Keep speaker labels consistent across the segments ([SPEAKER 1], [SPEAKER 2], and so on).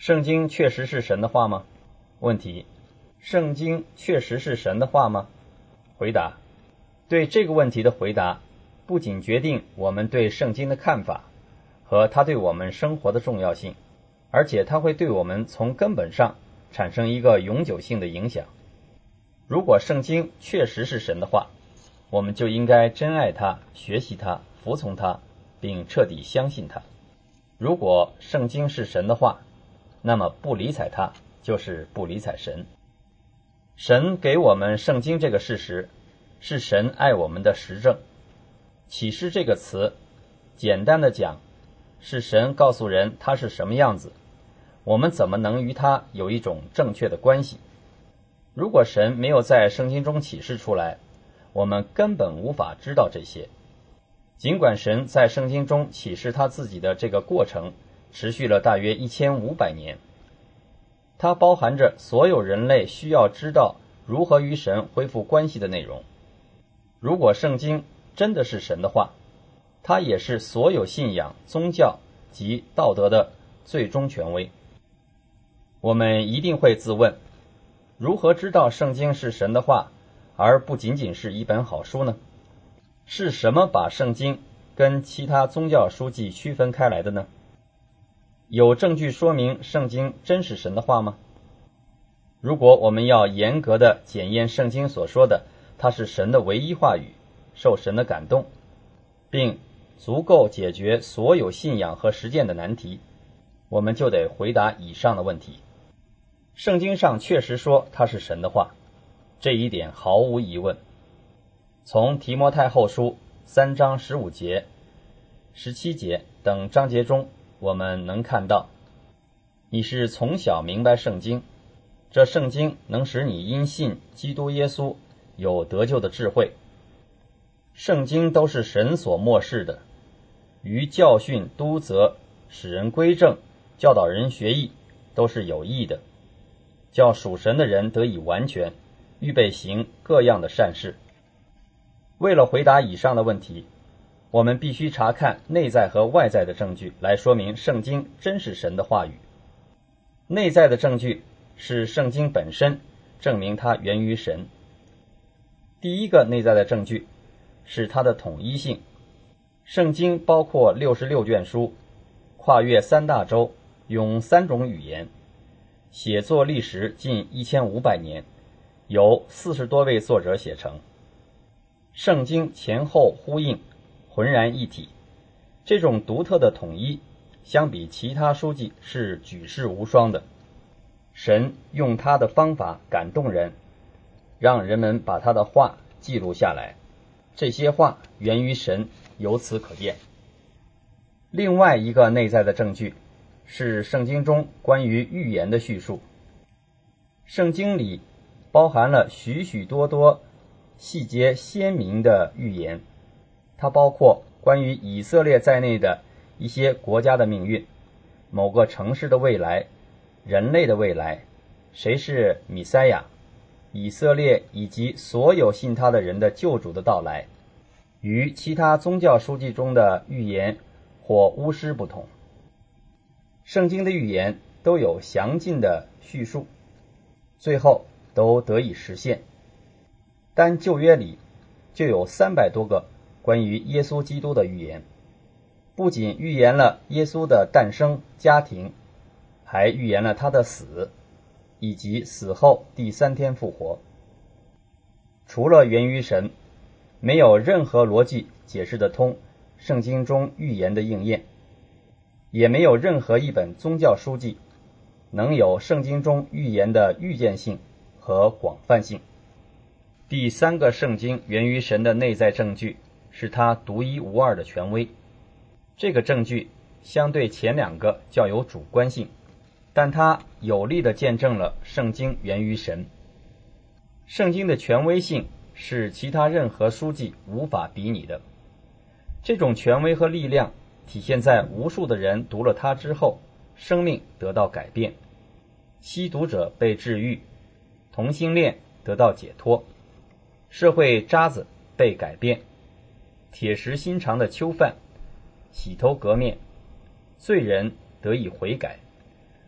[SPEAKER 1] 圣经确实是神的话吗？问题：圣经确实是神的话吗？回答：对这个问题的回答不仅决定我们对圣经的看法和它对我们生活的重要性，而且它会对我们从根本上产生一个永久性的影响。如果圣经确实是神的话，我们就应该珍爱它、学习它、服从它，并彻底相信它。如果圣经是神的话，那么不理睬它就是不理睬神。神给我们圣经这个事实，是神爱我们的实证。启示这个词，简单的讲，是神告诉人他是什么样子，我们怎么能与他有一种正确的关系？如果神没有在圣经中启示出来，我们根本无法知道这些。尽管神在圣经中启示他自己的这个过程持续了大约1500年，它包含着所有人类需要知道如何与神恢复关系的内容。如果圣经真的是神的话，它也是所有信仰、宗教及道德的最终权威。我们一定会自问，如何知道圣经是神的话，而不仅仅是一本好书呢？是什么把圣经跟其他宗教书籍区分开来的呢？有证据说明圣经真是神的话吗？如果我们要严格的检验圣经所说的它是神的唯一话语，受神的感动，并足够解决所有信仰和实践的难题，我们就得回答以上的问题。圣经上确实说它是神的话，这一点毫无疑问。从提摩太后书3章15节、17节等章节中，我们能看到，你是从小明白圣经，这圣经能使你因信基督耶稣有得救的智慧。圣经都是神所默示的，于教训、督责、使人归正、教导人学义，都是有益的，叫属神的人得以完全，预备行各样的善事。为了回答以上的问题，我们必须查看内在和外在的证据来说明圣经真是神的话语。内在的证据是圣经本身，证明它源于神。第一个内在的证据是它的统一性。圣经包括66卷书，跨越3大洲，用3种语言，写作历时近1500年，由40多位作者写成。圣经前后呼应，浑然一体，这种独特的统一相比其他书籍是举世无双的。神用他的方法感动人，让人们把他的话记录下来，这些话源于神，由此可见。另外一个内在的证据是圣经中关于预言的叙述。圣经里包含了许许多多细节鲜明的预言，它包括关于以色列在内的一些国家的命运，某个城市的未来，人类的未来，谁是弥赛亚，以色列以及所有信他的人的救主的到来，与其他宗教书籍中的预言或巫师不同。圣经的预言都有详尽的叙述，最后都得以实现。单旧约里就有300多个关于耶稣基督的预言，不仅预言了耶稣的诞生、家庭，还预言了他的死，以及死后第3天复活。除了源于神，没有任何逻辑解释得通圣经中预言的应验，也没有任何一本宗教书籍能有圣经中预言的预见性和广泛性。第3个圣经源于神的内在证据是它独一无二的权威。这个证据相对前2个较有主观性，但它有力地见证了圣经源于神。圣经的权威性是其他任何书籍无法比拟的。这种权威和力量体现在无数的人读了它之后，生命得到改变，吸毒者被治愈，同性恋得到解脱，社会渣子被改变，铁石心肠的囚犯洗头革面，罪人得以悔改，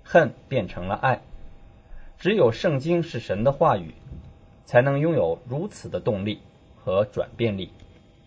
[SPEAKER 1] 恨变成了爱。只有圣经是神的话语，才能拥有如此的动力和转变力。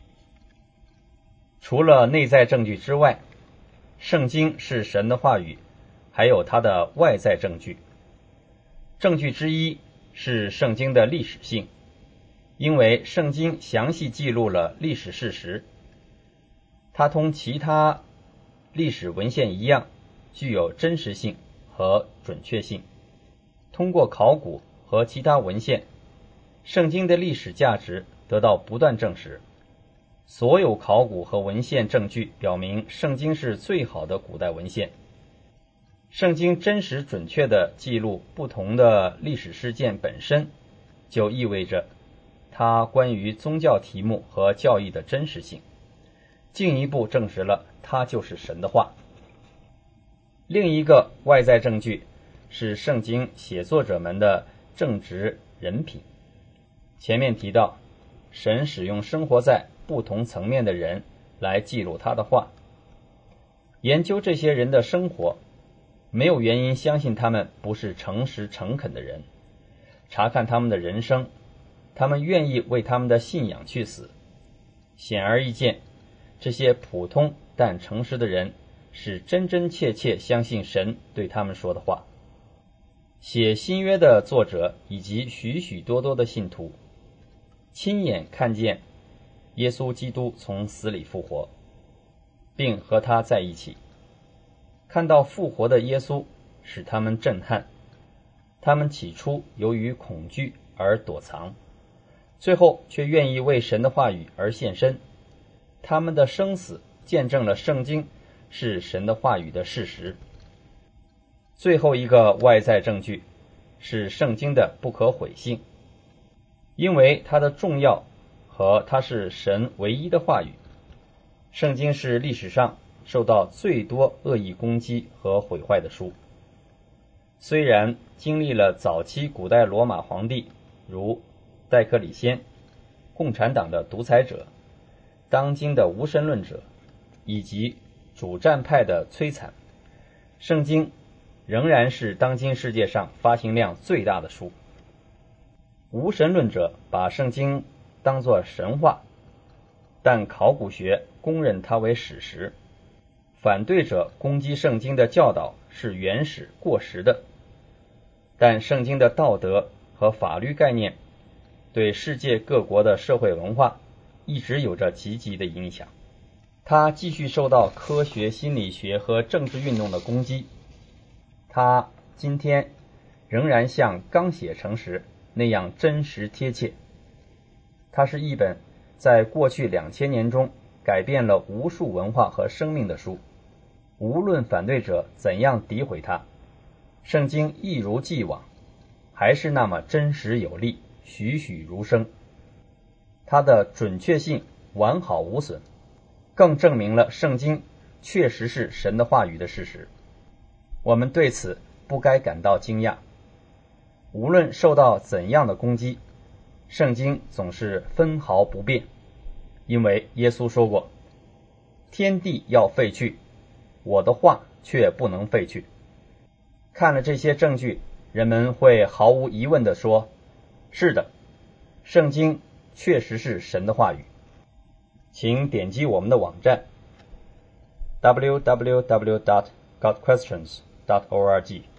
[SPEAKER 1] 除了内在证据之外，圣经是神的话语，还有它的外在证据。证据之一是圣经的历史性，因为圣经详细记录了历史事实，它同其他历史文献一样，具有真实性和准确性。通过考古和其他文献，圣经的历史价值得到不断证实。所有考古和文献证据表明，圣经是最好的古代文献。圣经真实准确地记录不同的历史事件本身，就意味着它关于宗教题目和教义的真实性，进一步证实了它就是神的话。另一个外在证据是圣经写作者们的正直人品。前面提到，神使用生活在不同层面的人来记录他的话。研究这些人的生活，没有原因相信他们不是诚实诚恳的人。查看他们的人生，他们愿意为他们的信仰去死。显而易见，这些普通但诚实的人是真真切切相信神对他们说的话。写新约的作者以及许许多多的信徒亲眼看见耶稣基督从死里复活，并和他在一起。看到复活的耶稣使他们震撼，他们起初由于恐惧而躲藏，最后却愿意为神的话语而献身。他们的生死见证了圣经是神的话语的事实。最后一个外在证据是圣经的不可毁性，因为它的重要和它是神唯一的话语。圣经是历史上受到最多恶意攻击和毁坏的书。虽然经历了早期古代罗马皇帝如戴克里先、共产党的独裁者、当今的无神论者以及主战派的摧残，圣经仍然是当今世界上发行量最大的书。无神论者把圣经当作神话，但考古学公认它为史实。反对者攻击圣经的教导是原始过时的，但圣经的道德和法律概念对世界各国的社会文化一直有着积极的影响。它继续受到科学、心理学和政治运动的攻击。它今天仍然像刚写成时那样真实贴切。它是一本在过去2000年中改变了无数文化和生命的书。无论反对者怎样诋毁它，圣经一如既往，还是那么真实有力，栩栩如生。它的准确性完好无损，更证明了圣经确实是神的话语的事实。我们对此不该感到惊讶。无论受到怎样的攻击，圣经总是分毫不变，因为耶稣说过，天地要废去，我的话却不能废去。看了这些证据，人们会毫无疑问地说，是的，圣经确实是神的话语。请点击我们的网站 www.godquestions.org